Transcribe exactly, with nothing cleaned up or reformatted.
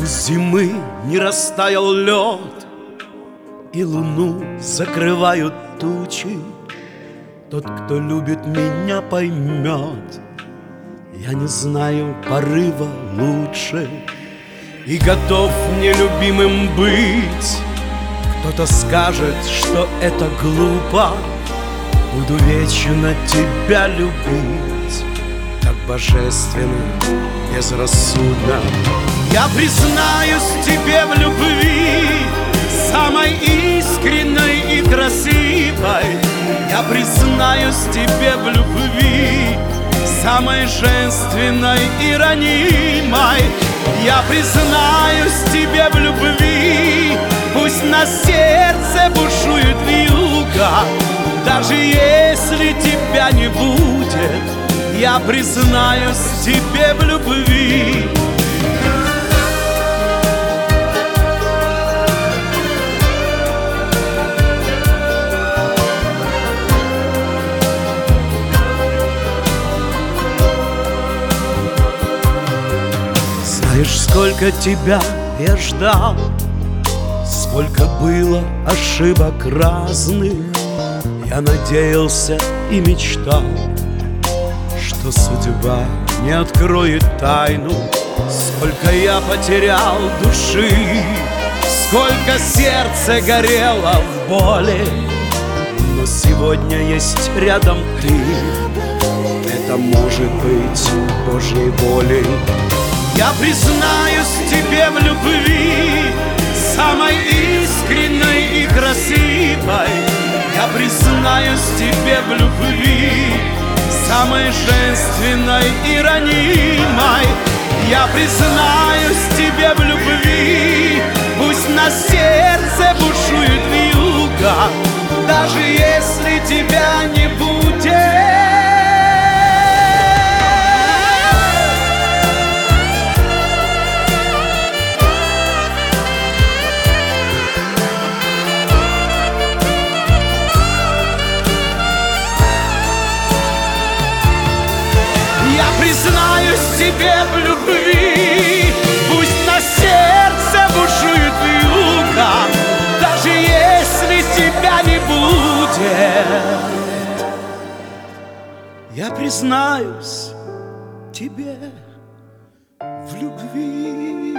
зимы не растаял лед, и луну закрывают тучи, тот, кто любит меня, поймет. Я не знаю порыва лучше и готов нелюбимым быть. Кто-то скажет, что это глупо, буду вечно тебя любить, так божественно, безрассудно. Я признаюсь тебе в любви, самой искренней и красивой. Я признаюсь тебе в любви, самой женственной и ранимой. Я признаюсь тебе в любви, пусть на сердце бушует вьюга. Даже если тебя не будет, я признаюсь тебе в любви. Знаешь, сколько тебя я ждал, сколько было ошибок разных. Я надеялся и мечтал, что судьба не откроет тайну. Сколько я потерял души, сколько сердце горело в боли. Но сегодня есть рядом ты, это может быть Божьей волей. Я признаюсь тебе в любви, самой искренней и красивой. Я признаюсь тебе в любви, самой женственной и ранимой. Я признаюсь тебе в любви, пусть на сердце бушует вьюга. Даже если тебя не будет, я признаюсь тебе в любви, пусть на сердце бушует вьюга. Даже если тебя не будет, я признаюсь тебе в любви.